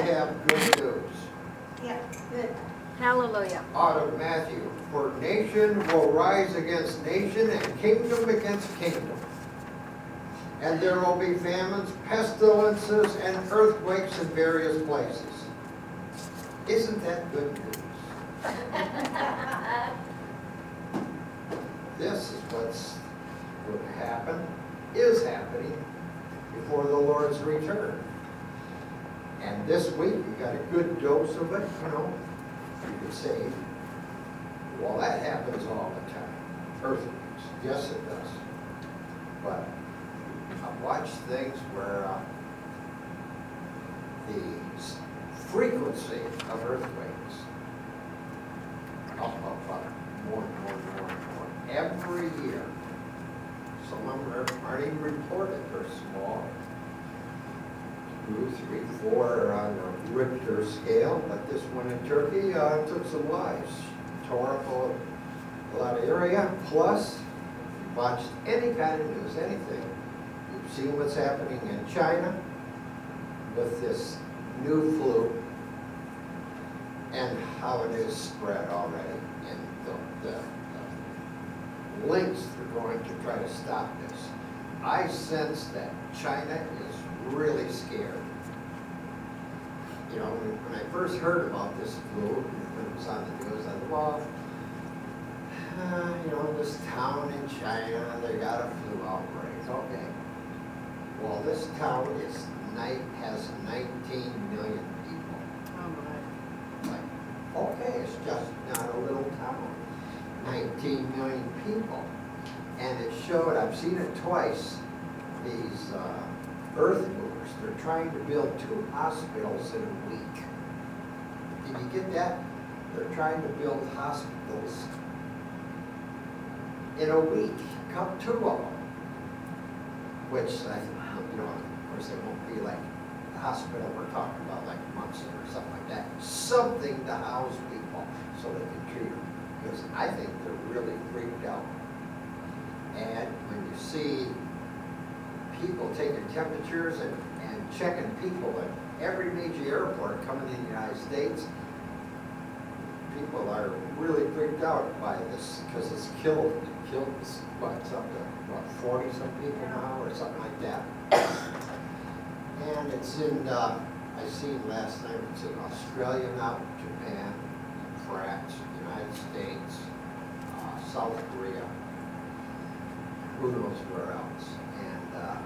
have good news. Yeah, good. Hallelujah. Out of Matthew, for nation will rise against nation and kingdom against kingdom. And there will be famines, pestilences, and earthquakes in various places. Isn't that good news? This is what's going to happen, is happening before the Lord's return. And this week, you got a good dose of it, you know, you could say, well, that happens all the time. Earthquakes, yes it does. But I've watched things where the frequency of earthquakes up, more and more and more and more. Every year. Some of them aren't even reported, they're small. 2, 3, 4 on a Richter scale, but this one in Turkey took some lives. Tore up a lot of area. Plus, if you watched any kind of news, anything, you've seen what's happening in China with this new flu and how it is spread already. And the links they're going to try to stop this. I sense that China is really scared. You know, when I first heard about this flu, when it was on the news, I thought, well, you know, this town in China, they got a flu outbreak. Okay. Well, this town has 19 million people. Oh my. Like, okay, it's just not a little town. 19 million people. And it showed, I've seen it twice, these earth movers, they're trying to build 2 hospitals in a week. Did you get that? They're trying to build hospitals in a week, 2 of them. Which, you know, of course it won't be like the hospital we're talking about, like Munson or something like that. Something to house people so they can treat them. Because I think they're really freaked out. And when you see people taking temperatures and checking people at every major airport coming in the United States, people are really freaked out by this because it's killed what, 40 some people now or something like that. And it's in, I seen last night, it's in Australia now, Japan, France, United States, South Korea, who knows where else. And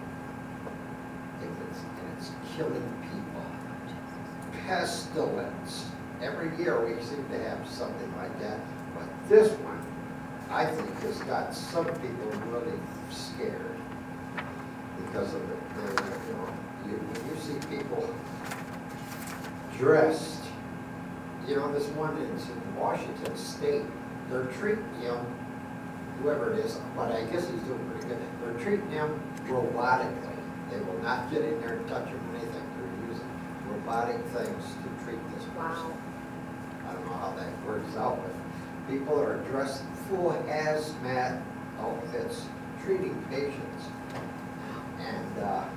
it's killing people. Pestilence. Every year we seem to have something like that, but this one, I think, has got some people really scared because of it. You know, you see people dressed. You know, this one is in Washington State. They're treating him, whoever it is, but I guess he's doing pretty good. They're treating him robotically. They will not get in there and touch him or anything. They're using robotic things to treat this person. Wow. I don't know how that works out, but people are dressed in full hazmat outfits, treating patients. And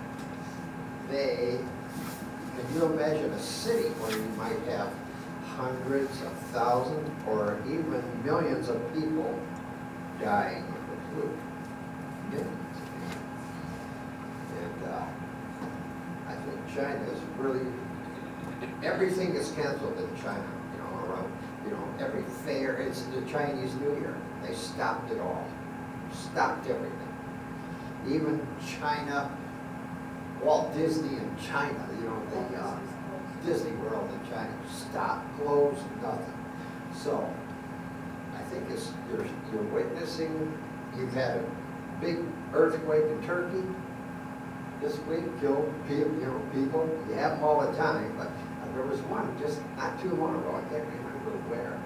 can you imagine a city where you might have hundreds of thousands or even millions of people dying of the flu? Millions of people. And I think China is really, everything is canceled in China, you know, around, you know, every fair, it's the Chinese New Year. They stopped it all, stopped everything. Even China, Walt Disney in China, you know, the Disney World in China, stopped, closed, nothing. So, I think you're witnessing, you've had a big earthquake in Turkey this week, killed people. You have them all the time, but there was one just not too long ago, I can't remember where.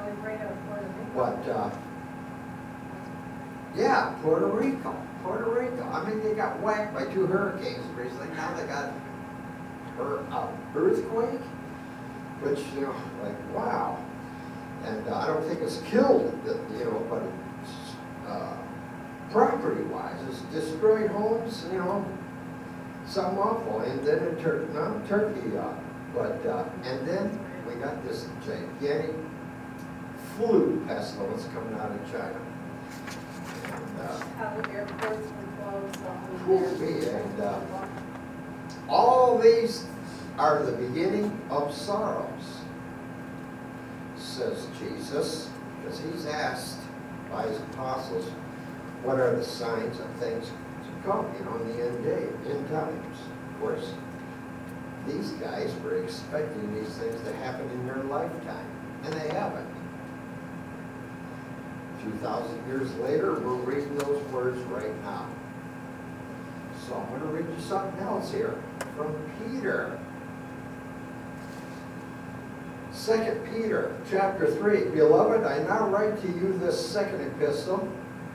But, yeah, Puerto Rico. I mean, they got whacked by 2 hurricanes recently. Now they got earthquake, which, you know, like, wow. And I don't think it's killed, you know, but it's property-wise, it's destroyed homes, you know, something awful. And then in Turkey, But, and then we got this gigantic flu pestilence coming out of China. How the airports were closed, And all these are the beginning of sorrows, says Jesus, because he's asked by his apostles, what are the signs of things to come, in the end times. Of course, these guys were expecting these things to happen in their lifetime, and they haven't. 2,000 years later, we're reading those words right now. So I'm going to read you something else here from Peter. 2 Peter chapter 3. Beloved, I now write to you this second epistle,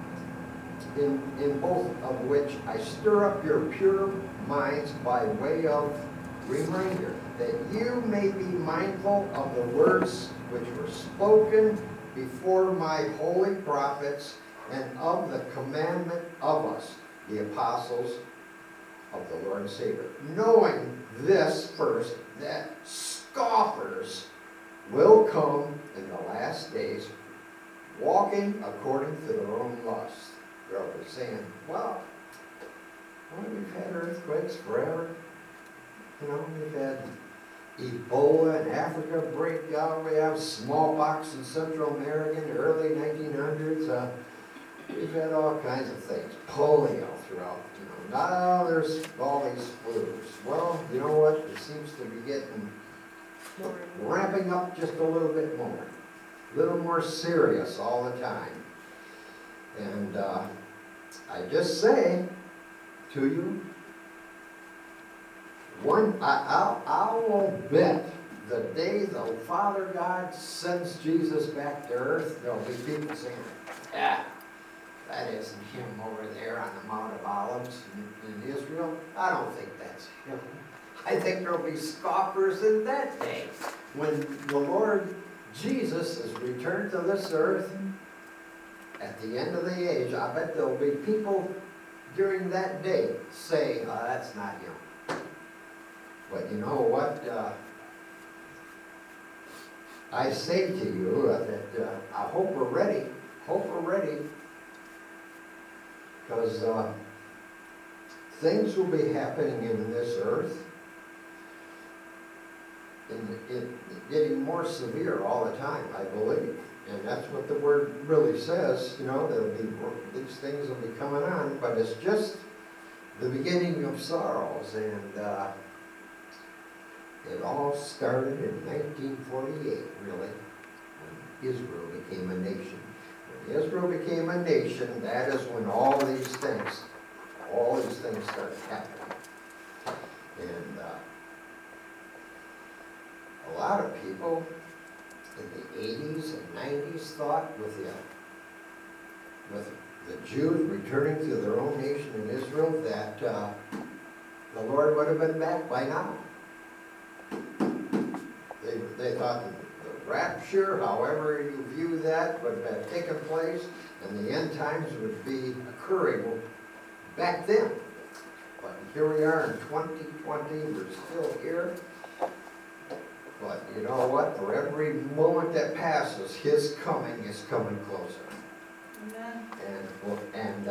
in both of which I stir up your pure minds by way of reminder, that you may be mindful of the words which were spoken before my holy prophets, and of the commandment of us, the apostles of the Lord and Savior. Knowing this first, that scoffers will come in the last days, walking according to their own lust. They'll be saying, well, we've had earthquakes forever. We've had Ebola in Africa break out. We have smallpox in Central America in the early 1900s. We've had all kinds of things. Polio throughout, Now there's all these flus. Well, you know what? It seems to be getting, ramping up just a little bit more. A little more serious all the time. And I just say to you, I will bet the day the Father God sends Jesus back to earth, there'll be people saying, that isn't him over there on the Mount of Olives in Israel. I don't think that's him. I think there'll be scoffers in that day when the Lord Jesus is returned to this earth at the end of the age. I bet there'll be people during that day saying, that's not him. But you know what? I say to you that I hope we're ready. Hope we're ready. Because things will be happening in this earth. Getting more severe all the time, I believe. And that's what the word really says. These things will be coming on. But it's just the beginning of sorrows. And it all started in 1948, really, when Israel became a nation. When Israel became a nation, that is when all these things started happening. And a lot of people in the 80s and 90s thought with the Jews returning to their own nation in Israel that the Lord would have been back by now. They thought the rapture, however you view that, would have taken place, and the end times would be occurring back then. But here we are in 2020, we're still here. But you know what? For every moment that passes, His coming is coming closer. Amen. And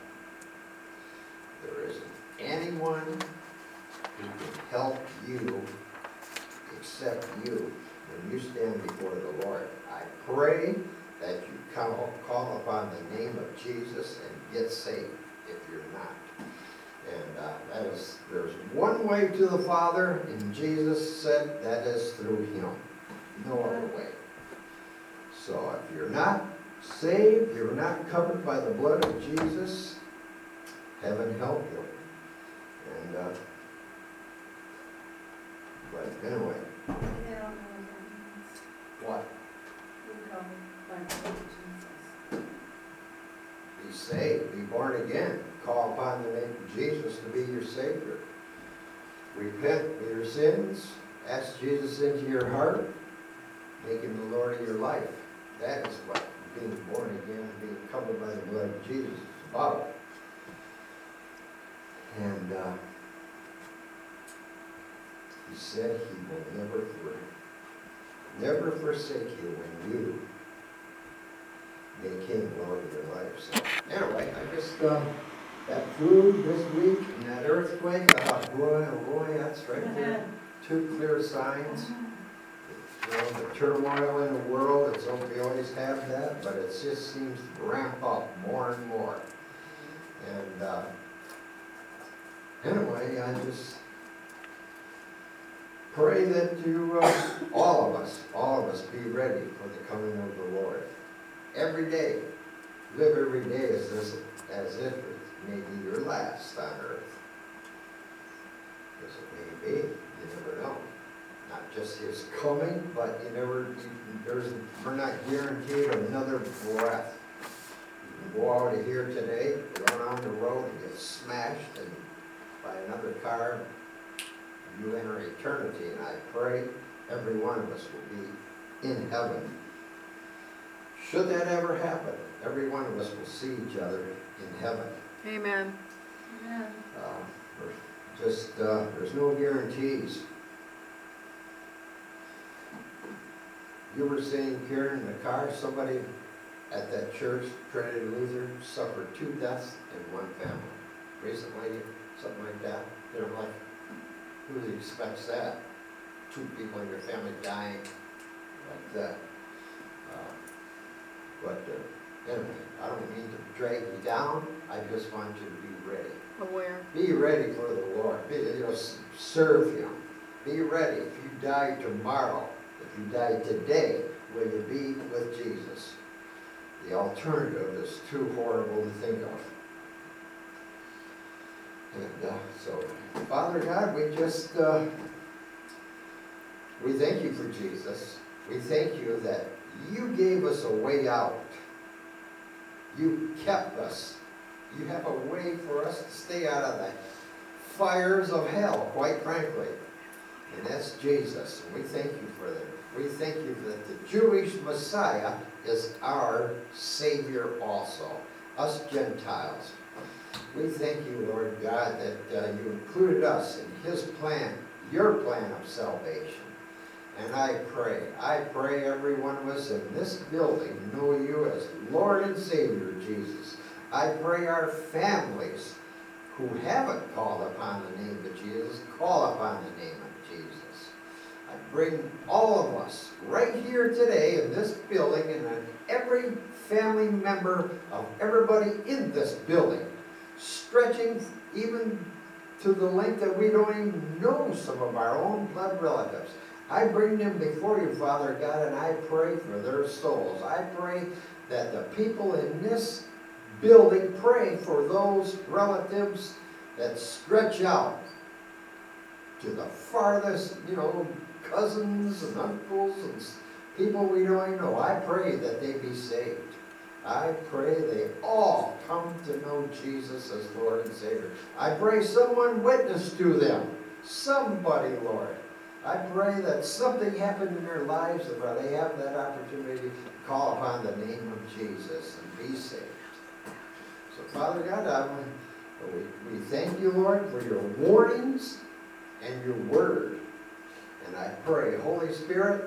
there isn't anyone who can help you except you when you stand before the Lord. I pray that you call upon the name of Jesus and get saved if you're not. And there's one way to the Father, and Jesus said that is through Him. No other way. So if you're not saved, you're not covered by the blood of Jesus, heaven help you. And but anyway. They don't know what that means. What? We come by the name of Jesus. Be saved, be born again. Call upon the name of Jesus to be your Savior. Repent of your sins. Ask Jesus into your heart. Make Him the Lord of your life. That is what being born again and being covered by the blood of Jesus is about. And He said he will never forsake you when you make him Lord of your life. So anyway, I just, that food this week and that earthquake, boy, oh boy, that's right there. Two clear signs. You know, the turmoil in the world, it's, we always have that, but it just seems to ramp up more and more. And anyway, I just pray that you, all of us be ready for the coming of the Lord. Every day, live every day as if it may be your last on earth. Because it may be, you never know. Not just his coming, but we're not guaranteed another breath. You can go out of here today, run on the road and get smashed by another car. You enter eternity, and I pray every one of us will be in heaven. Should that ever happen, every one of us will see each other in heaven. Amen. Amen. There's no guarantees. You were saying, Karen, in the car, somebody at that church, Trinity Lutheran, suffered 2 deaths in one family recently, something like that. You know, like, who expects that? 2 people in your family dying like that. Anyway, I don't mean to drag you down. I just want you to be ready. Aware. Be ready for the Lord. Serve Him. Be ready. If you die tomorrow, if you die today, will you be with Jesus? The alternative is too horrible to think of. And so, Father God, we just, we thank you for Jesus. We thank you that you gave us a way out. You kept us. You have a way for us to stay out of the fires of hell, quite frankly. And that's Jesus. And we thank you for that. We thank you that the Jewish Messiah is our Savior also, us Gentiles. We thank you, Lord God, that you included us in His plan, your plan of salvation. And I pray every one of us in this building know you as Lord and Savior, Jesus. I pray our families who haven't called upon the name of Jesus, call upon the name of Jesus. I bring all of us right here today in this building and every family member of everybody in this building, stretching even to the length that we don't even know some of our own blood relatives. I bring them before you, Father God, and I pray for their souls. I pray that the people in this building pray for those relatives that stretch out to the farthest, cousins and uncles and people we don't even know. I pray that they be saved. I pray they all come to know Jesus as Lord and Savior. I pray someone witness to them. Somebody, Lord. I pray that something happened in their lives where they have that opportunity to call upon the name of Jesus and be saved. So, Father God, we thank you, Lord, for your warnings and your word. And I pray, Holy Spirit,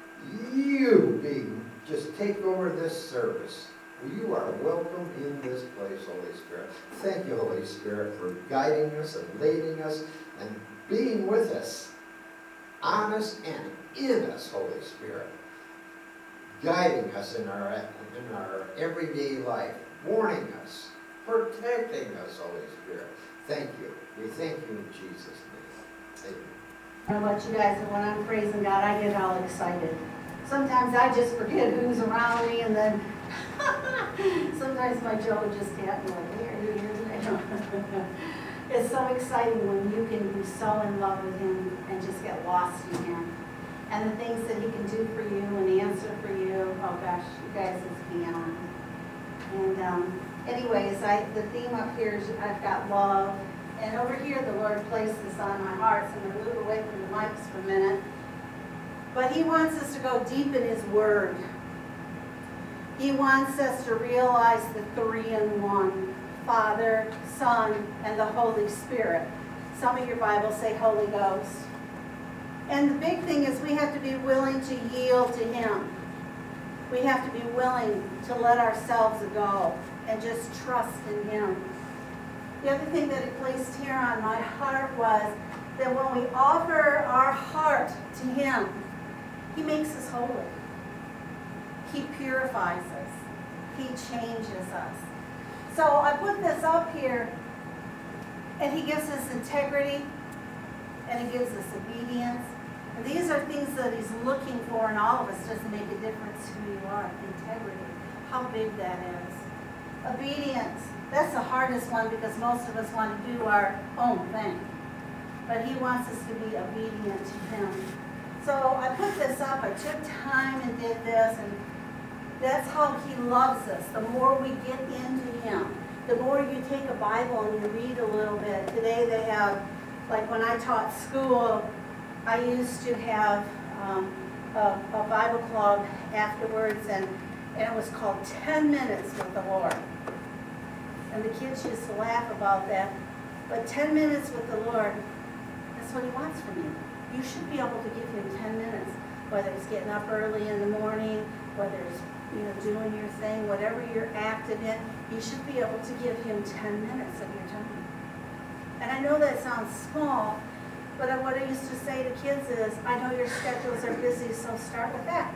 just take over this service. You are welcome in this place, Holy Spirit. Thank you, Holy Spirit, for guiding us and leading us and being with us. Honest and in us, Holy Spirit, guiding us in our everyday life, warning us, protecting us, Holy Spirit. Thank you. We thank you in Jesus' name. Amen. I don't know about you guys, but when I'm praising God, I get all excited. Sometimes I just forget who's around me, and then sometimes my jaw will just tap me like, here, here. It's so exciting when you can be so in love with Him and just get lost in Him. And the things that He can do for you and answer for you, oh gosh, you guys, it's beyond. And anyways, the theme up here is I've got love. And over here, the Lord placed this on my heart, so I'm going to move away from the mics for a minute. But He wants us to go deep in His Word. He wants us to realize the 3-in-1. Father, Son, and the Holy Spirit. Some of your Bibles say Holy Ghost. And the big thing is we have to be willing to yield to Him. We have to be willing to let ourselves go and just trust in Him. The other thing that He placed here on my heart was that when we offer our heart to Him, He makes us holy. He purifies us. He changes us. So I put this up here, and He gives us integrity, and He gives us obedience. And these are things that He's looking for in all of us. Doesn't make a difference who you are. Integrity, how big that is. Obedience, that's the hardest one because most of us want to do our own thing. But He wants us to be obedient to Him. So I put this up. I took time and did this, and that's how He loves us. The more we get into Him, the more you take a Bible and you read a little bit. Today they have, like when I taught school, I used to have a Bible club afterwards, and it was called 10 Minutes with the Lord. And the kids used to laugh about that. But 10 minutes with the Lord, that's what He wants from you. You should be able to give Him 10 minutes, whether it's getting up early in the morning, whether it's doing your thing, whatever you're active in, you should be able to give Him 10 minutes of your time. And I know that sounds small, but what I used to say to kids is, I know your schedules are busy, so start with that.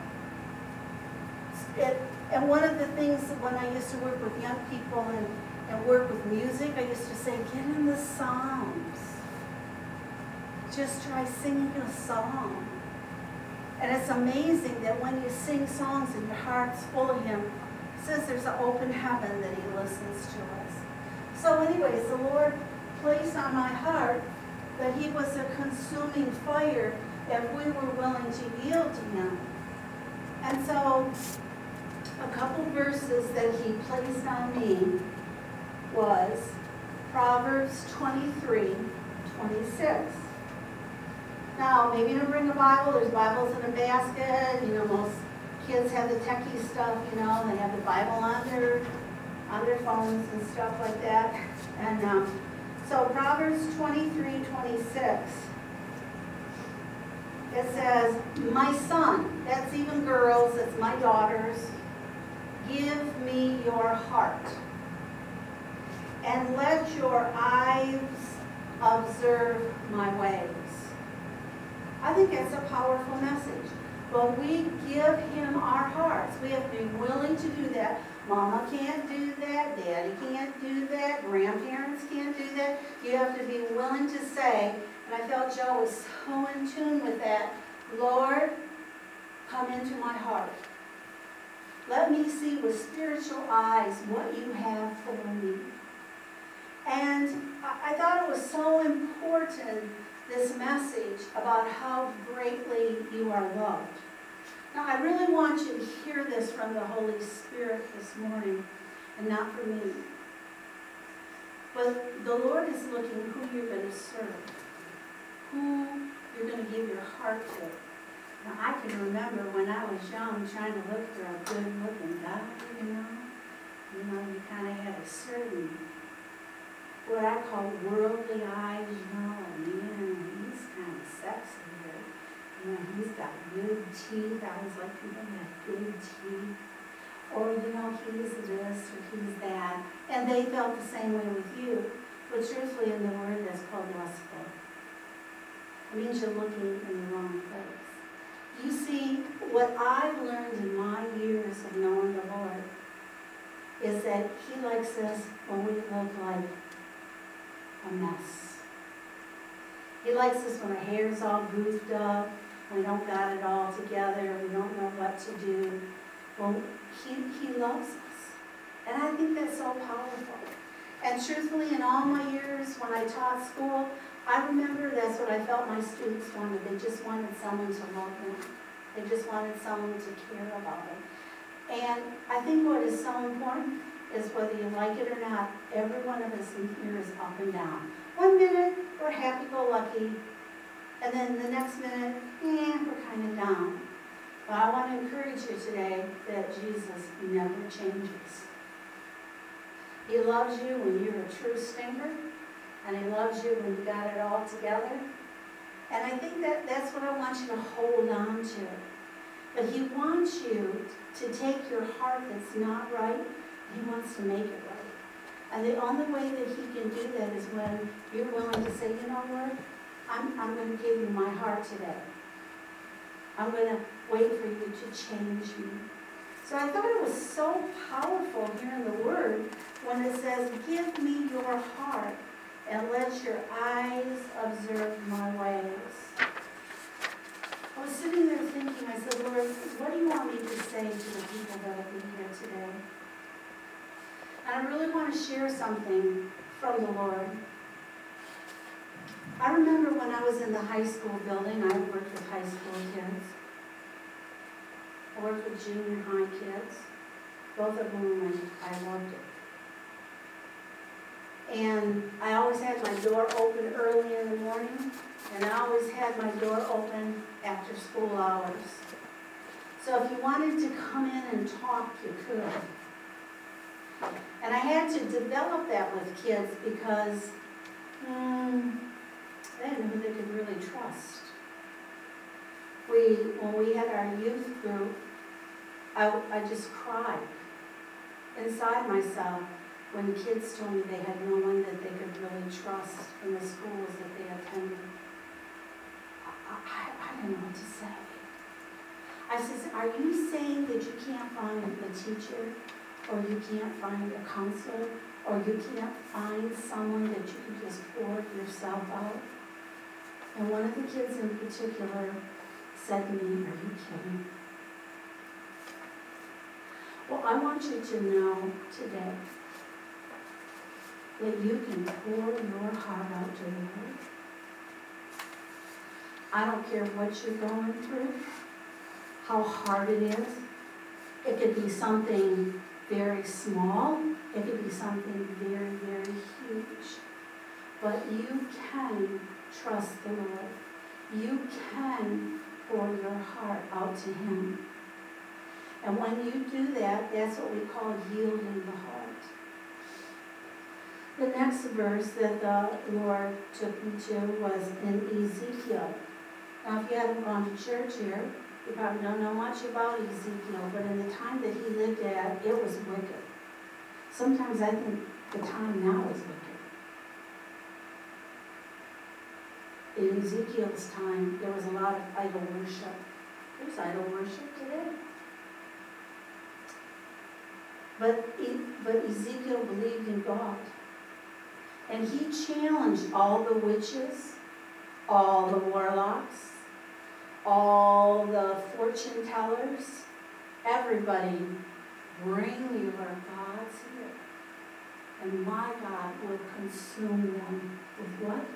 And one of the things when I used to work with young people and work with music, I used to say, get in the Psalms. Just try singing a song. And it's amazing that when you sing songs and your heart's full of Him, it says there's an open heaven that He listens to us. So anyways, the Lord placed on my heart that He was a consuming fire if we were willing to yield to Him. And so a couple verses that He placed on me was Proverbs 23:26. Now, maybe you don't bring a Bible. There's Bibles in a basket. Most kids have the techie stuff, they have the Bible on their phones and stuff like that. And so Proverbs 23:26, it says, my son, that's even girls, that's my daughters, give me your heart, and let your eyes observe my ways. I think that's a powerful message. But we give Him our hearts. We have to be willing to do that. Mama can't do that. Daddy can't do that. Grandparents can't do that. You have to be willing to say, and I felt Joe was so in tune with that, Lord, come into my heart. Let me see with spiritual eyes what you have for me. And I thought it was so important, this message about how greatly you are loved. Now, I really want you to hear this from the Holy Spirit this morning, and not from me. But the Lord is looking who you're going to serve, who you're going to give your heart to. Now, I can remember when I was young trying to look for a good-looking guy, you kind of had a certain, what I call worldly eyes, man, he's kind of sexy here. He's got good teeth. I always like people that have good teeth. Or, he's this or he's that. And they felt the same way with you. But truthfully, in the word, that's called lustful. It means you're looking in the wrong place. You see, what I've learned in my years of knowing the Lord is that He likes us when we look like a mess. He likes us when our hair's all goofed up, we don't got it all together, we don't know what to do. Well, he loves us. And I think that's so powerful. And truthfully, in all my years when I taught school, I remember that's what I felt my students wanted. They just wanted someone to love them. They just wanted someone to care about them. And I think what is so important is whether you like it or not, every one of us in here is up and down. 1 minute, we're happy-go-lucky, and then the next minute, we're kind of down. But I want to encourage you today that Jesus never changes. He loves you when you're a true stinker, and He loves you when you got it all together. And I think that's what I want you to hold on to. But he wants you to take your heart that's not right, he wants to make it right. And the only way that he can do that is when you're willing to say, you know, Lord, I'm going to give you my heart today. I'm going to wait for you to change me. So I thought it was so powerful here in the Word when it says, give me your heart and let your eyes observe my ways. I was sitting there thinking, I said, Lord, what do you want me to say to the people that will be here today? And I really want to share something from the Lord. I remember when I was in the high school building, I worked with high school kids. I worked with junior high kids, both of whom I loved it. And I always had my door open early in the morning, and I always had my door open after school hours. So if you wanted to come in and talk, you could. And I had to develop that with kids because they didn't know who they could really trust. When we had our youth group, I just cried inside myself when kids told me they had no one that they could really trust in the schools that they attended. I didn't know what to say. I said, are you saying that you can't find a teacher, or you can't find a counselor, or you can't find someone that you can just pour yourself out? And one of the kids in particular said to me, are you kidding? Well, I want you to know today that you can pour your heart out to the Lord. I don't care what you're going through, how hard it is. It could be something very small. It could be something very, very huge. But you can trust the Lord. You can pour your heart out to Him. And when you do that, that's what we call yielding the heart. The next verse that the Lord took me to was in Ezekiel. Now, if you haven't gone to church here, you probably don't know much about Ezekiel, but in the time that he lived at, it was wicked. Sometimes I think the time now is wicked. In Ezekiel's time, there was a lot of idol worship. There's idol worship today. But Ezekiel believed in God. And he challenged all the witches, all the warlocks, all the fortune tellers, everybody, bring your gods here. And my God will consume them with what?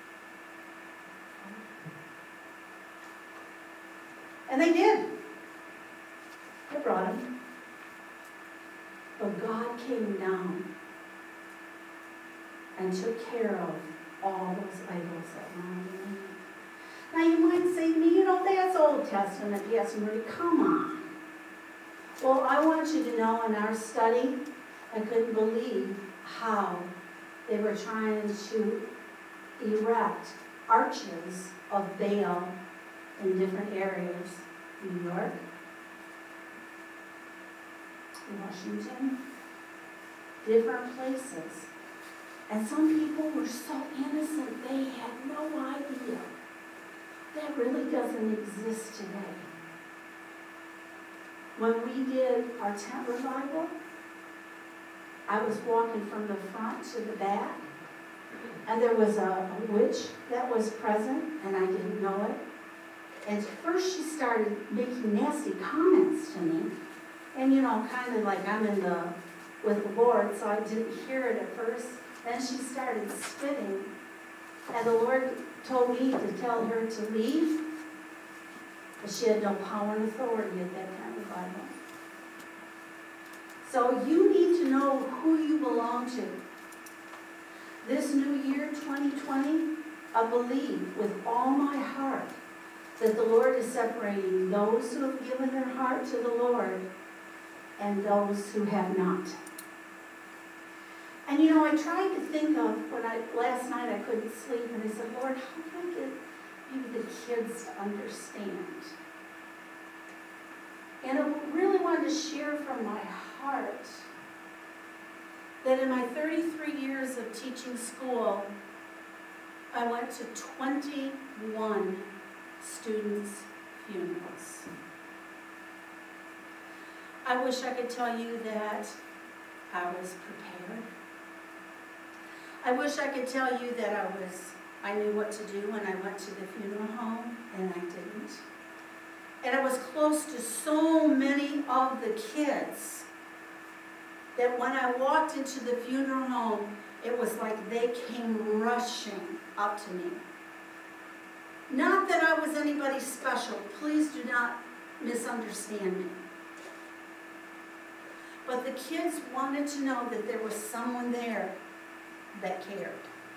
And they did. They brought them. But God came down and took care of all those idols that were on the land. Now you might say to me, you know, that's Old Testament. Yes, Marie, come on. Well, I want you to know in our study, I couldn't believe how they were trying to erect arches of Baal in different areas. New York, Washington, different places. And some people were so innocent, they had no idea. That really doesn't exist today. When we did our tent revival, I was walking from the front to the back, and there was a witch that was present, and I didn't know it. And first she started making nasty comments to me. And you know, kind of like I'm with the Lord, so I didn't hear it at first. Then she started spitting. And the Lord told me to tell her to leave. But she had no power and authority at that time of Bible. So you need to know who you belong to. This new year, 2020, I believe with all my heart that the Lord is separating those who have given their heart to the Lord and those who have not. And you know, I tried to think of last night I couldn't sleep, and I said, Lord, how can I get maybe the kids to understand. And I really wanted to share from my heart that in my 33 years of teaching school, I went to 21 students' funerals. I wish I could tell you that I was prepared. I wish I could tell you that I knew what to do when I went to the funeral home, and I didn't. And I was close to so many of the kids that when I walked into the funeral home, it was like they came rushing up to me. Not that I was anybody special. Please do not misunderstand me. But the kids wanted to know that there was someone there that cared.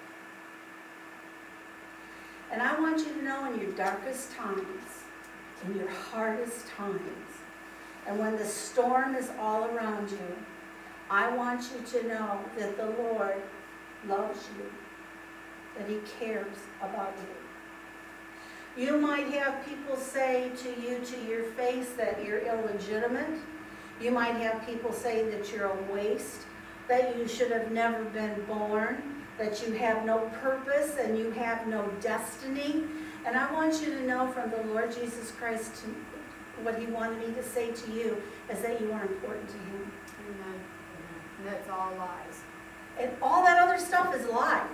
And I want you to know in your darkest times, in your hardest times, and when the storm is all around you, I want you to know that the Lord loves you, that He cares about you. You might have people say to you to your face that you're illegitimate. You might have people say that you're a waste, that you should have never been born, that you have no purpose and you have no destiny. And I want you to know from the Lord Jesus Christ what He wanted me to say to you is that you are important to Him. Amen. And that's all lies. And all that other stuff is lies.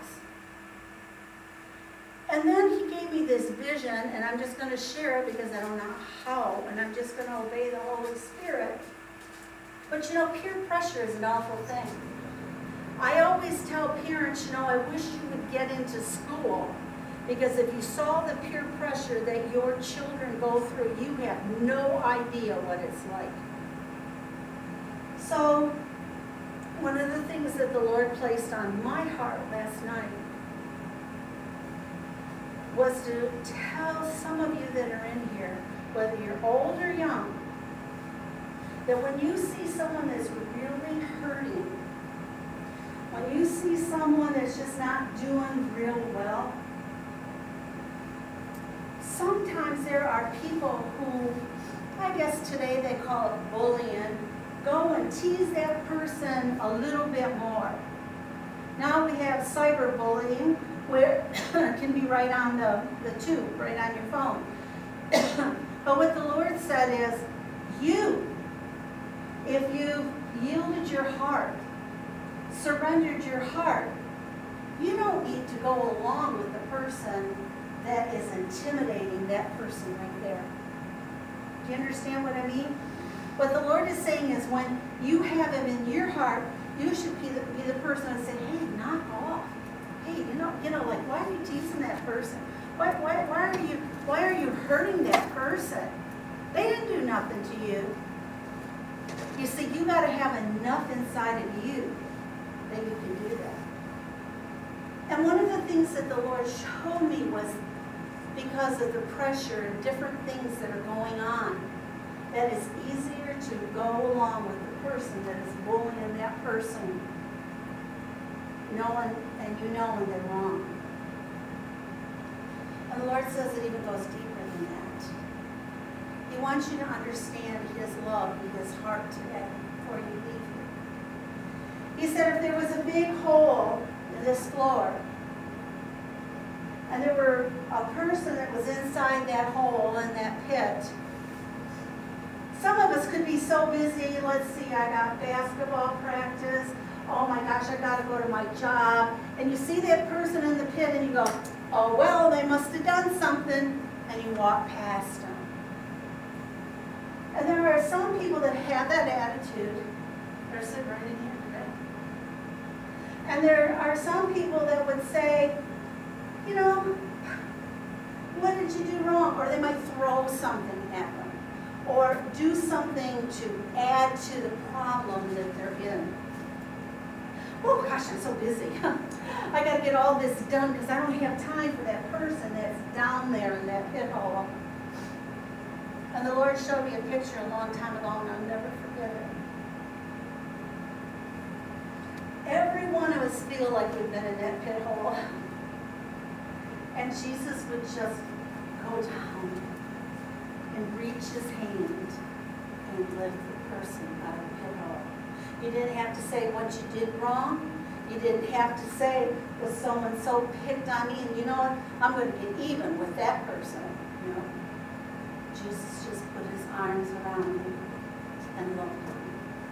And then He gave me this vision, and I'm just going to share it because I don't know how, and I'm just going to obey the Holy Spirit. But you know, peer pressure is an awful thing. I always tell parents, you know, I wish you would get into school, because if you saw the peer pressure that your children go through, you have no idea what it's like. So, one of the things that the Lord placed on my heart last night was to tell some of you that are in here, whether you're old or young, that when you see someone that's really hurting, when you see someone that's just not doing real well, sometimes there are people who, I guess today they call it bullying, go and tease that person a little bit more. Now we have cyberbullying, where it can be right on the tube, right on your phone. But what the Lord said is, if you yielded your heart, surrendered your heart, you don't need to go along with the person that is intimidating that person right there. Do you understand what I mean? What the Lord is saying is when you have Him in your heart, you should be the person that say, hey, knock off. Hey, you know, like, why are you teasing that person? Why are you hurting that person? They didn't do nothing to you. You see, you got to have enough inside of you that you can do that. And one of the things that the Lord showed me was because of the pressure and different things that are going on, that it's easier to go along with the person that is bullying that person, knowing when they're wrong. And the Lord says it even goes deeper than that. He wants you to understand His love and His heart today before you leave here. He said if there was a big hole in this floor, and there were a person that was inside that hole in that pit, some of us could be so busy. Let's see, I got basketball practice. Oh my gosh, I got to go to my job. And you see that person in the pit and you go, oh well, they must have done something. And you walk past them. And there are some people that have that attitude. They're sitting right in here today. And there are some people that would say, you know, what did you do wrong? Or they might throw something at them. Or do something to add to the problem that they're in. Oh gosh, I'm so busy. I got to get all this done because I don't have time for that person that's down there in that pit hole. And the Lord showed me a picture a long time ago, and I'll never forget it. Every one of us feel like we've been in that pit hole. And Jesus would just go down and reach his hand and lift the person out of the pit hole. You didn't have to say what you did wrong. You didn't have to say, well, so-and-so picked on me, and you know what? I'm going to get even with that person. You know? Jesus just put his arms around him and loved him.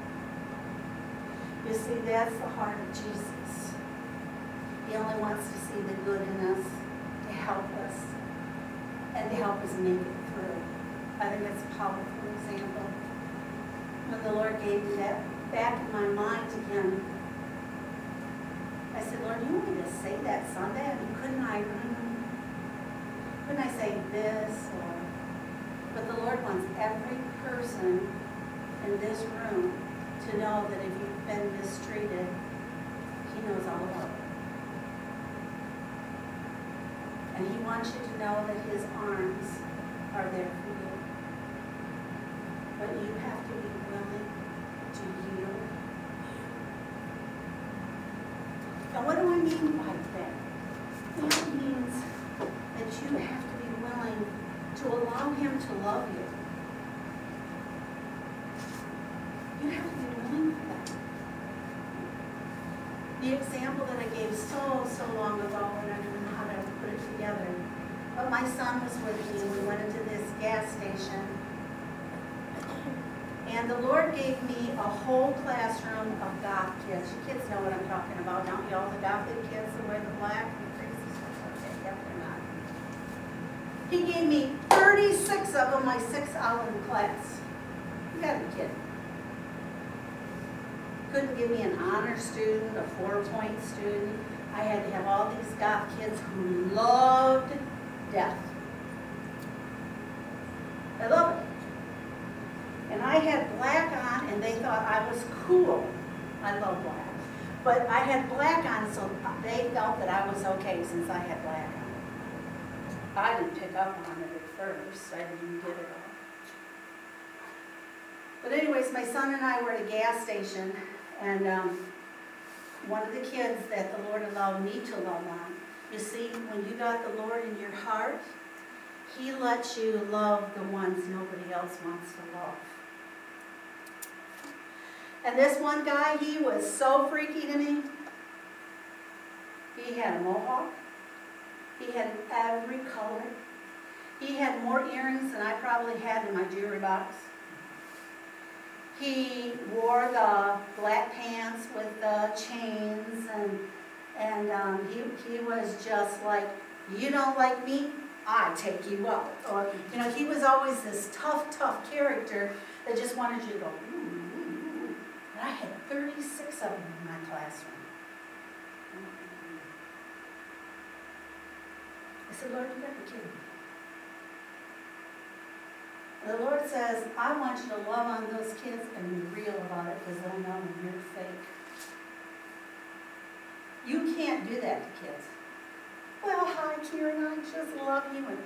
You see, that's the heart of Jesus. He only wants to see the good in us, to help us, and to help us make it through. I think that's a powerful example. When the Lord gave me that back in my mind again, I said, Lord, you want me to say that Sunday? I mean, couldn't I say this? But the Lord wants every person in this room to know that if you've been mistreated, He knows all about it. And He wants you to know that His arms are there for you. But you have to be willing to yield. And what do I mean by that? That means that you have to be willing to allow Him to love you. You have to be willing for that. The example that I gave so long ago, and I didn't know how to put it together, but my son was with me, and we went into this gas station, and the Lord gave me a whole classroom of goth kids. You kids know what I'm talking about, don't you? All the gothic kids that wear the black and the crazy stuff. Okay, yep, they're not. He gave me 36 of them my 6-hour class. You gotta be kidding. Couldn't give me an honor student, a 4-point student. I had to have all these goth kids who loved death. They love it. And I had black on, and they thought I was cool. I love black. But I had black on, so they felt that I was okay since I had black on. I didn't pick up on it at first. I didn't even get it all. But anyways, my son and I were at a gas station, and one of the kids that the Lord allowed me to love on, you see, when you got the Lord in your heart, He lets you love the ones nobody else wants to love. And this one guy, he was so freaky to me. He had a mohawk. He had every color. He had more earrings than I probably had in my jewelry box. He wore the black pants with the chains, and he was just like, you don't like me, I take you out. Or, you know, he was always this tough character that just wanted you to go, ooh. But I had 36 of them in my classroom. I said, Lord, you got to be kidding me. The Lord says, I want you to love on those kids and be real about it, because they'll know you're fake. You can't do that to kids. Well, hi, Kieran, I just love you. And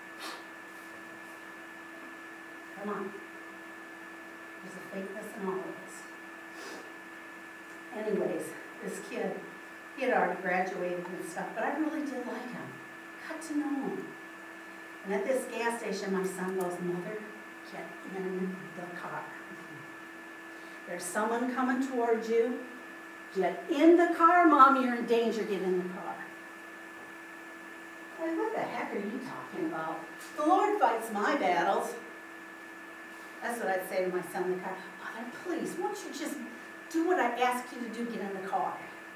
come on. There's a fakeness in all of us. Anyways, this kid, he had already graduated and stuff, but I really did like him. Got to know him. And at this gas station, my son goes, Mother, get in the car. There's someone coming towards you. Get in the car, Mom, you're in danger, get in the car. Like, what the heck are you talking about? The Lord fights my battles. That's what I'd say to my son in the car. Mother, please, won't you just do what I asked you to do, get in the car.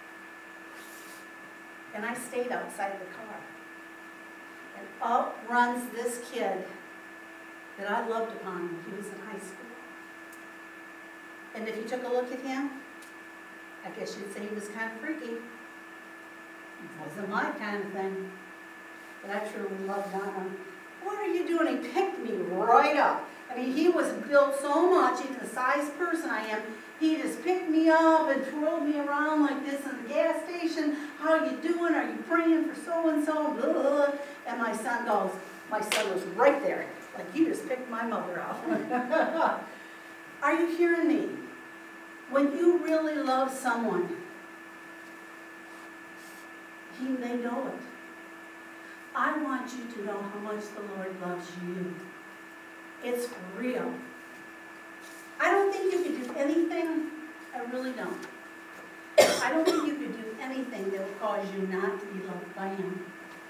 And I stayed outside the car. And up runs this kid that I loved upon when he was in high school. And if you took a look at him, I guess you'd say he was kind of freaky. It wasn't my kind of thing. But I truly loved on him. What are you doing? He picked me right up. I mean, he was built so much, even the size person I am, he just picked me up and twirled me around like this in the gas station. How you doing? Are you praying for so-and-so? Blah, blah, blah. And my son was right there. Like, you just picked my mother up. Are you hearing me? When you really love someone, they know it. I want you to know how much the Lord loves you. It's real. I don't think you could do anything, I really don't. I don't think you could do anything that would cause you not to be loved by Him.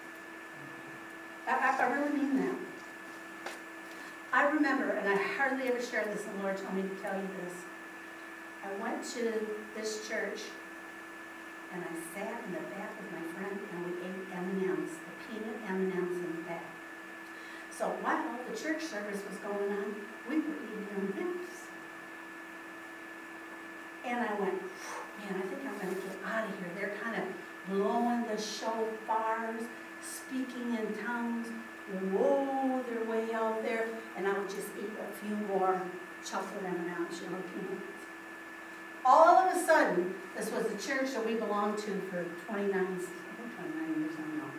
I really mean that. I remember, and I hardly ever share this, the Lord told me to tell you this. I went to this church, and I sat in the back with my friend, and we ate M&Ms, the peanut M&Ms in the back. So while the church service was going on, we were eating M&Ms. And I went, man, I think I'm going to get out of here. They're kind of blowing the shofars, speaking in tongues. Whoa, they're way out there. And I would just eat a few more chocolate M&Ms, peanuts. All of a sudden, this was the church that we belonged to for 29 years, I don't know.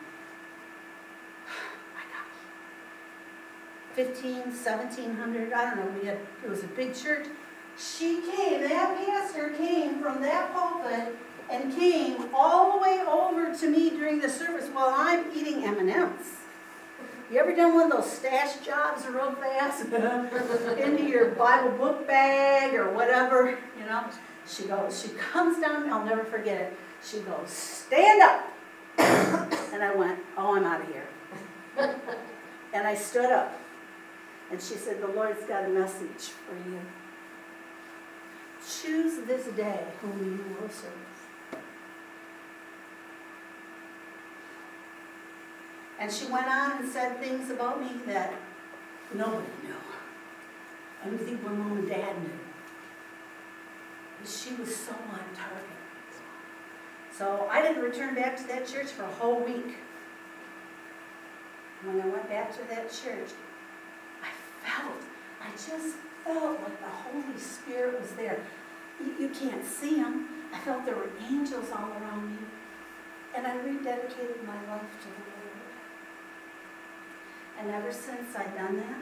I got 1,700, I don't know, it was a big church. That pastor came from that pulpit and came all the way over to me during the service while I'm eating M&Ms. You ever done one of those stash jobs real fast? Into your Bible book bag or whatever, She comes down, I'll never forget it. She goes, stand up. And I went, oh, I'm out of here. And I stood up. And she said, the Lord's got a message for you. Choose this day whom you will serve. And she went on and said things about me that nobody knew. I don't think my mom and dad knew. But she was so on target. So I didn't return back to that church for a whole week. When I went back to that church, I just felt like the Holy Spirit was there. You can't see Him. I felt there were angels all around me. And I rededicated my life to the Lord. And ever since I've done that,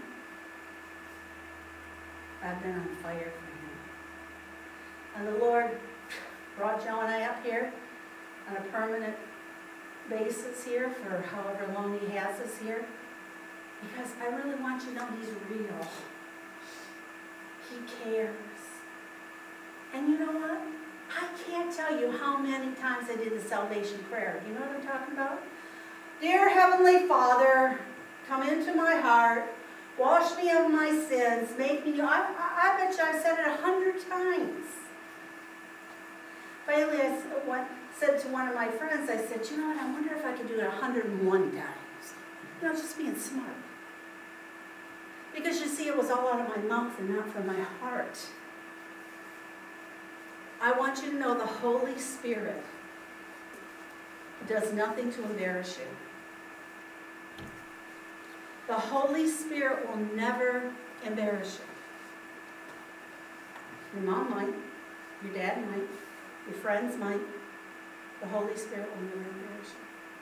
I've been on fire for Him. And the Lord brought Joe and I up here on a permanent basis here for however long He has us here. Because I really want you to know He's real. He cares. And you know what? I can't tell you how many times I did the salvation prayer. You know what I'm talking about? Dear Heavenly Father, come into my heart, wash me of my sins, make me new. I bet you I've said it 100 times. Finally, I said to one of my friends, I said, you know what, I wonder if I could do it 101 times. Just being smart. Because you see, it was all out of my mouth and not from my heart. I want you to know the Holy Spirit does nothing to embarrass you. The Holy Spirit will never embarrass you. Your mom might, your dad might, your friends might. The Holy Spirit will never embarrass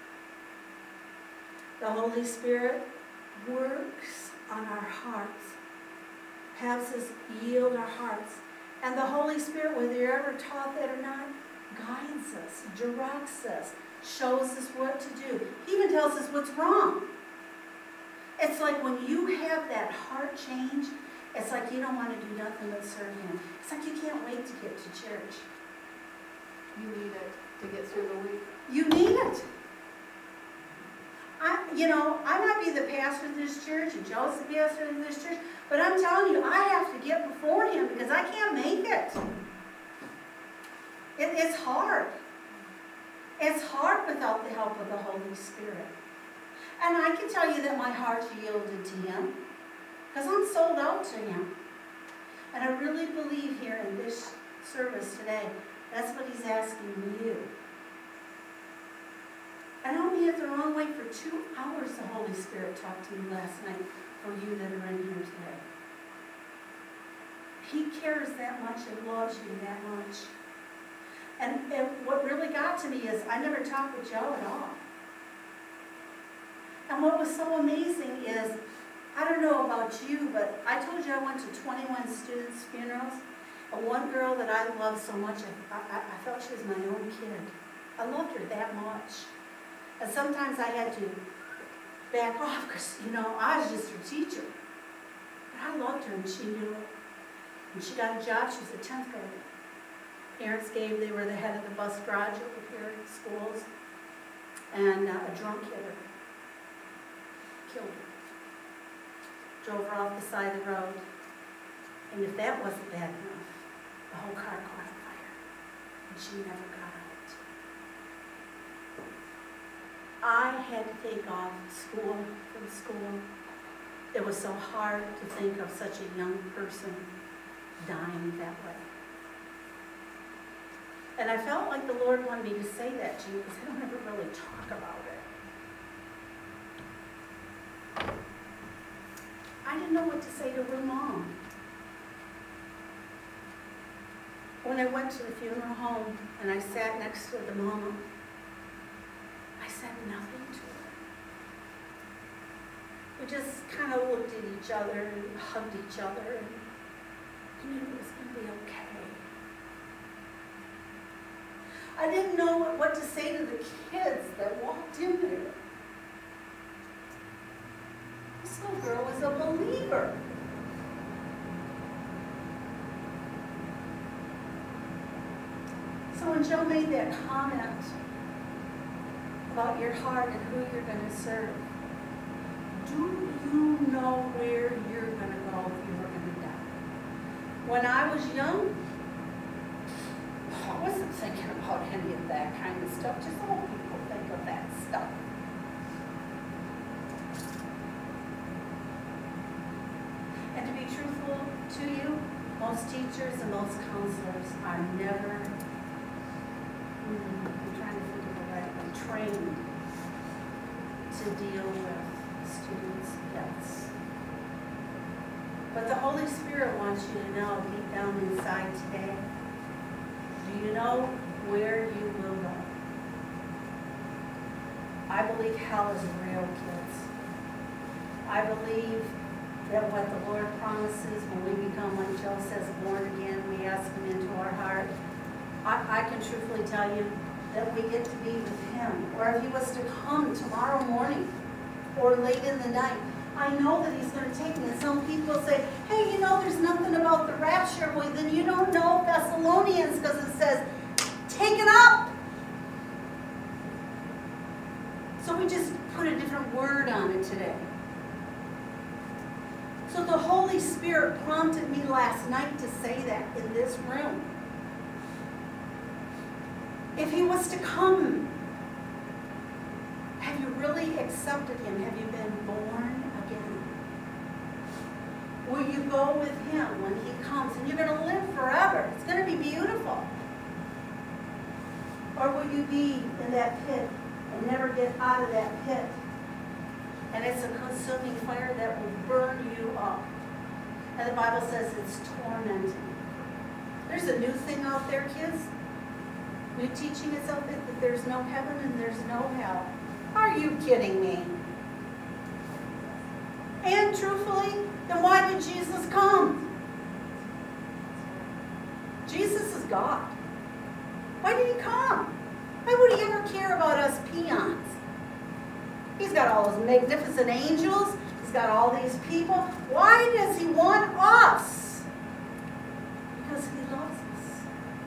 you. The Holy Spirit works on our hearts, has us yield our hearts. And the Holy Spirit, whether you're ever taught that or not, guides us, directs us, shows us what to do. He even tells us what's wrong. It's like when you have that heart change, it's like you don't want to do nothing but serve Him. It's like you can't wait to get to church. You need it to get through the week. You need it. I might be the pastor of this church, and Joe's the pastor of this church, but I'm telling you, I have to get before Him because I can't make it. It's hard. It's hard without the help of the Holy Spirit. And I can tell you that my heart's yielded to Him because I'm sold out to Him. And I really believe here in this service today, that's what He's asking you. I don't mean it the wrong way. For 2 hours, the Holy Spirit talked to me last night for you that are in here today. He cares that much and loves you that much. And what really got to me is I never talked with Joe at all. And what was so amazing is, I don't know about you, but I told you I went to 21 students' funerals. And one girl that I loved so much, I felt she was my own kid. I loved her that much. And sometimes I had to back off because, I was just her teacher. But I loved her and she knew it. And she got a job, she was a 10th grader. Parents they were the head of the bus garage over here at schools. And a drunk hit her. Killed her. Drove her off the side of the road. And if that wasn't bad enough, the whole car caught on fire. And she never got out. I had to take off from school. It was so hard to think of such a young person dying that way. And I felt like the Lord wanted me to say that to you because I don't ever really talk about it. I didn't know what to say to her mom. When I went to the funeral home and I sat next to the mama, I said nothing to her. We just kind of looked at each other and hugged each other and knew it was going to be okay. I didn't know what to say to the kids that walked in there. This little girl was a believer. So when Joe made that comment about your heart and who you're going to serve, do you know where you're going to go if you were going to die? When I was young, I wasn't thinking about any of that kind of stuff. Just old people think of that stuff. And to be truthful to you, most teachers and most counselors are never, I'm trying to think of the right one, trained to deal with students' deaths. But the Holy Spirit wants you to know deep down inside today, do you know where you will go? I believe hell is real, kids. I believe that what the Lord promises when we become, like Joe says, born again, we ask Him into our heart. I can truthfully tell you that we get to be with Him. Or if He was to come tomorrow morning or late in the night, I know that He's going to take me. And some people say, hey, there's nothing about the rapture. Well, then you don't know Thessalonians because it says, taken up. So we just put a different word on it today. So the Holy Spirit prompted me last night to say that in this room. If He was to come, have you really accepted Him? Have you been born again? Will you go with Him when He comes? And you're going to live forever. It's going to be beautiful. Or will you be in that pit and never get out of that pit? And it's a consuming fire that will burn you up. And the Bible says it's tormenting. There's a new thing out there, kids. New teaching is out there that there's no heaven and there's no hell. Are you kidding me? And truthfully, then why did Jesus come? Jesus is God. Why did He come? Why would He ever care about us peons? He's got all those magnificent angels. He's got all these people. Why does He want us? Because He loves us.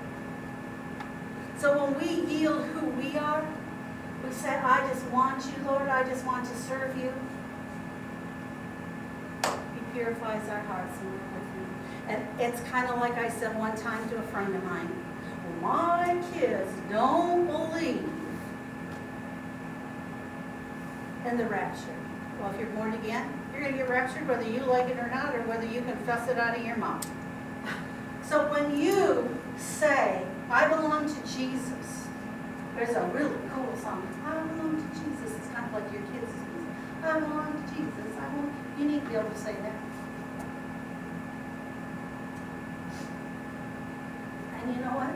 So when we yield who we are, we say, I just want you, Lord. I just want to serve you. He purifies our hearts and we're with Him. And it's kind of like I said one time to a friend of mine. My kids don't believe in the rapture. Well, if you're born again, you're going to get raptured whether you like it or not, or whether you confess it out of your mouth. So when you say, I belong to Jesus, there's a really cool song. I belong to Jesus. It's kind of like your kids' music. I belong to Jesus. You need to be able to say that. And you know what?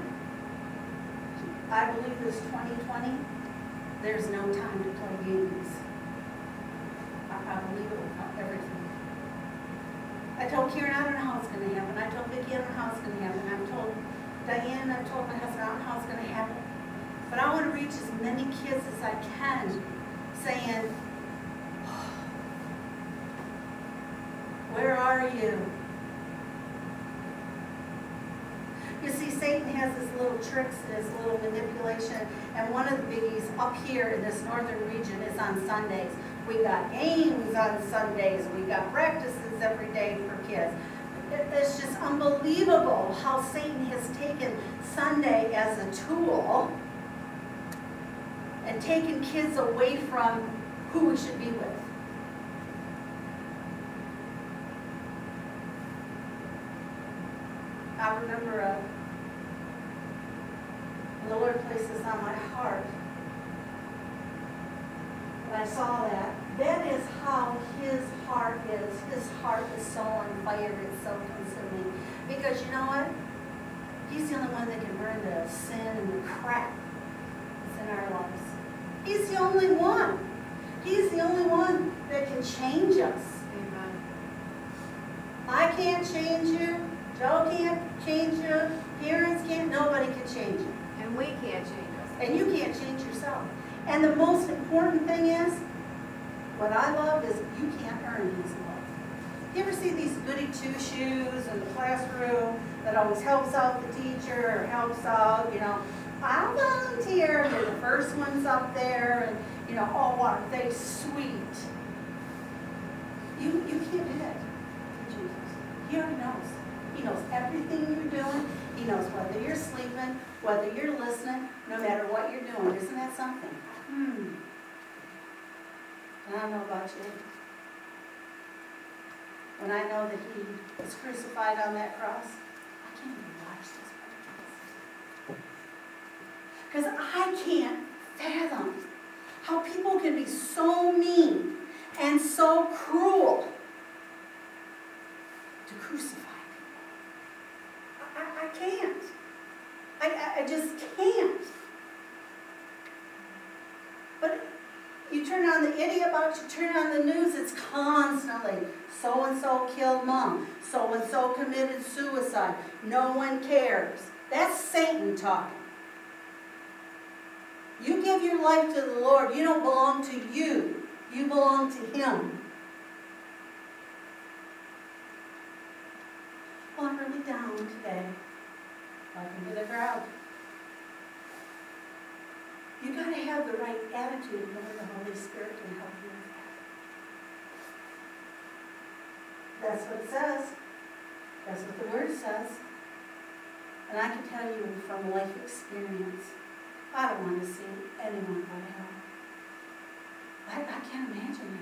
I believe this 2020, there's no time to play games. I believe it will help everything. I told Kieran, I don't know how it's going to happen. I told Vicki, I don't know how it's going to happen. I've told Diane, I've told my husband, I don't know how it's going to happen. But I want to reach as many kids as I can saying, Where are you? You see, Satan has his little tricks, his little manipulation, and one of the biggies up here in this northern region is on Sundays. We got games on Sundays, we got practices every day for kids. It's just unbelievable how Satan has taken Sunday as a tool and taken kids away from who we should be with. I remember the Lord placed this on my heart. When I saw that, that is how his heart is. His heart is so on fire, it's so consuming. Because you know what? He's the only one that can burn the sin and the crap that's in our lives. He's the only one. He's the only one that can change us. Amen. I can't change you. Joe can't change you. Parents can't. Nobody can change you. And we can't change us. And you can't change yourself. And the most important thing is, what I love is you can't earn his love. You ever see these goody two-shoes in the classroom that always helps out the teacher or helps out, I'll volunteer, and they're the first ones up there, and, oh, aren't they sweet? You can't do that to Jesus. He already knows. He knows everything you're doing. He knows whether you're sleeping, whether you're listening, no matter what you're doing. Isn't that something? And I don't know about you. When I know that he was crucified on that cross, I can't even watch this because I can't fathom how people can be so mean and so cruel to crucify people. I can't. I just can't. But you turn on the idiot box, you turn on the news, it's constantly, so-and-so killed mom, so-and-so committed suicide, no one cares. That's Satan talking. You give your life to the Lord, you don't belong to you, you belong to him. Well, I'm really down today. Welcome to the crowd. You got to have the right attitude knowing the Holy Spirit can help you with that. That's what it says. That's what the Word says. And I can tell you from life experience, I don't want to see anyone go to hell. I can't imagine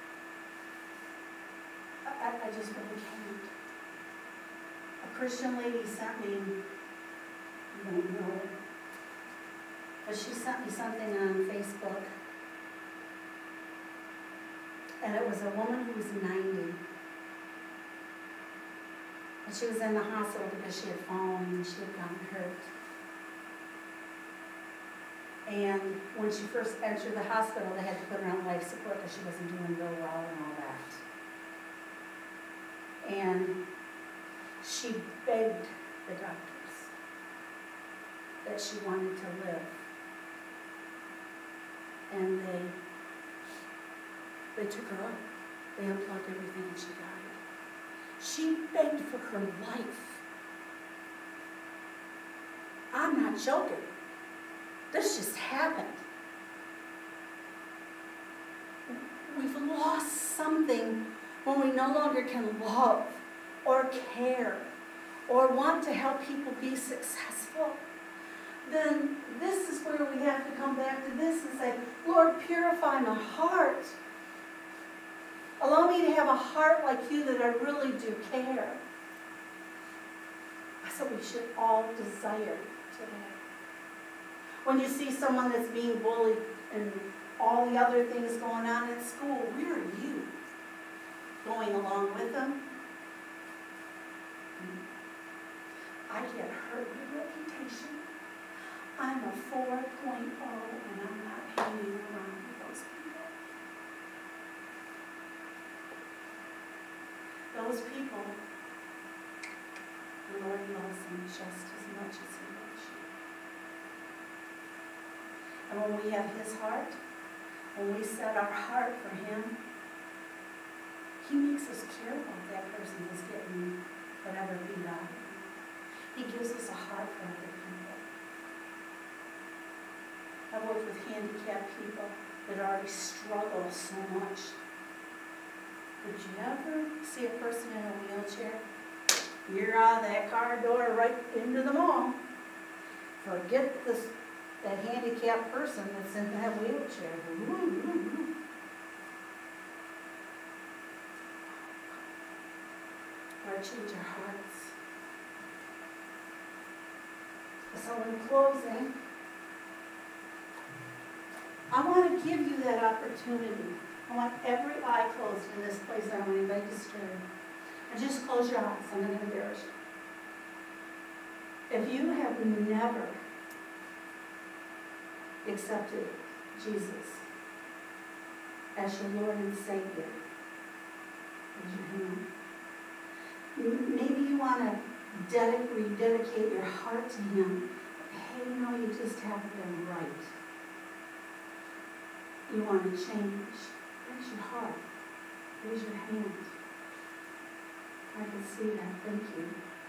that. I just really can't. A Christian lady sent me, you don't know it, but she sent me something on Facebook. And it was a woman who was 90. And she was in the hospital because she had fallen and she had gotten hurt. And when she first entered the hospital, they had to put her on life support because she wasn't doing real well and all that. And she begged the doctors that she wanted to live. And they took her up. They unplugged everything and she died. She begged for her life. I'm not joking. This just happened. We've lost something when we no longer can love or care or want to help people be successful. Then this is where we have to come back to this and say, Lord, purify my heart. Allow me to have a heart like you that I really do care. That's what we should all desire today. When you see someone that's being bullied and all the other things going on at school, where are you? Going along with them? I can't hurt your reputation. I'm a 4.0 and I'm not hanging around with those people. Those people, the Lord loves them just as much as he loves you. And when we have his heart, when we set our heart for him, He makes us care about that person that's getting whatever beat out of them. He gives us a heart for other people. I've worked with handicapped people that already struggle so much. Did you ever see a person in a wheelchair? You're out of that car door right into the mall. Forget this, that handicapped person that's in that wheelchair. Lord, change our hearts. So in closing, I want to give you that opportunity. I want every eye closed in this place. I don't want anybody disturbed. And just close your eyes. I'm not going to embarrass you. If you have never accepted Jesus as your Lord and Savior, raise your hand. Maybe you want to rededicate your heart to Him. Hey, no, you just haven't been right. You want to change. Raise your heart. Raise your hand. I can see that. Thank you.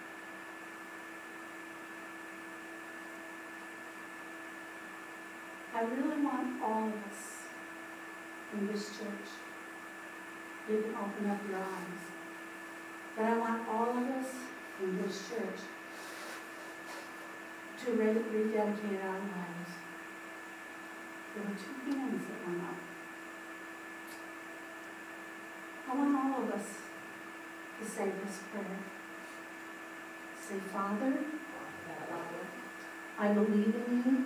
I really want all of us in this church. You can open up your eyes. But I want all of us in this church to rededicate our lives. There were two hands that went up. I want all of us to say this prayer. Say, Father, I believe in you.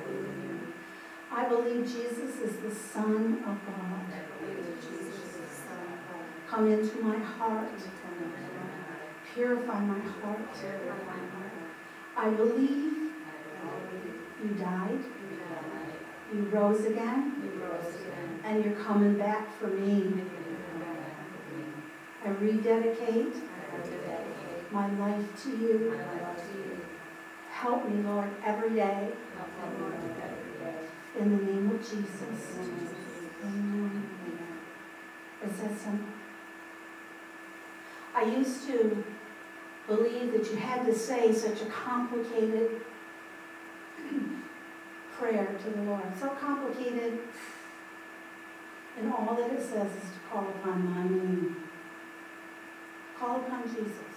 I believe Jesus is the Son of God. Come into my heart. Purify my heart. I believe you died. You rose again. And you're coming back for me. I rededicate my life to you. Help me, Lord, every day. In the name of Jesus. Amen. It's that simple. I used to believe that you had to say such a complicated prayer to the Lord. So complicated. And all that it says is to call upon my name. Call upon Jesus.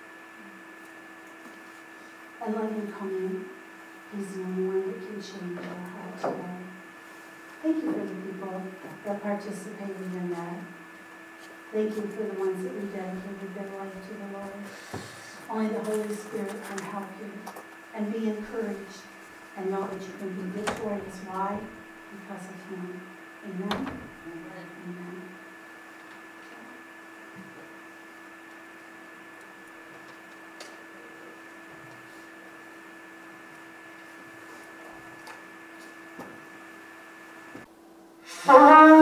And let Him come in. He's the only one that can change our heart today. Thank you for the people that participated in that. Thank you for the ones that rededicated their life to the Lord. Only the Holy Spirit can help you and be encouraged and know that you can be victorious. Why? Because of Him. Amen? Amen. Amen.